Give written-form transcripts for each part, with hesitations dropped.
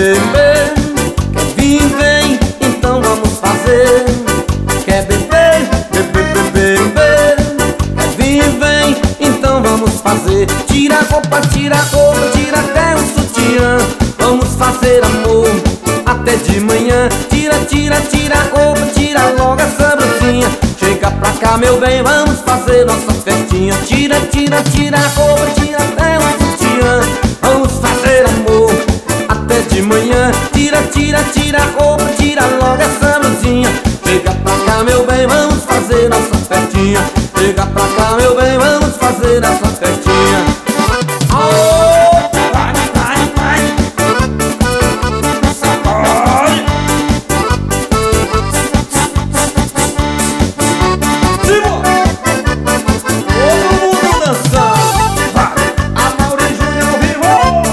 beber? Quer vir, vem, então vamos fazer. Quer beber, beber, beber? Quer vir, vem, então vamos fazer. Tira a roupa, tira até o sutiã. Vamos fazer amor até de manhã. Tira a roupa, tira logo essa brusinha. Chega pra cá, meu bem, vamos fazer nossa festinha. Tira a roupa, tira até o sutiã. Vamos fazer amor até de manhã. Tira a roupa, tira logo essa brusinha. Chega pra cá, meu bem, vamos fazer nossa festinha. Chega pra cá, meu bem, vamos fazer nossa festinha. Oh, vai. Sacode. Todo mundo dançando. Vai. A Mauri Júnior ao vivo.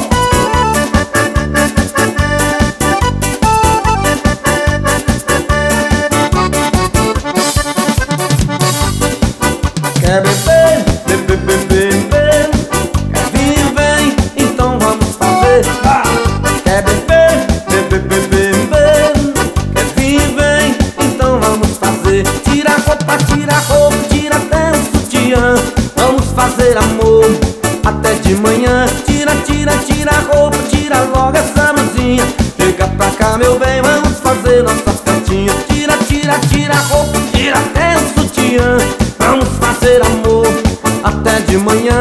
Quer beber, beber? Quer vir, vem, então vamos fazer. Quer beber, beber? Quer vir, vem, então vamos fazer. Tira a roupa, tira até o sutiã. Vamos fazer amor até de manhã. Tira a roupa, tira logo essa blusinha. Chega pra cá, meu bem, vamos fazer nossa festinha. Tira a roupa, tira até o sutiã. Vamos fazer amor até de manhã.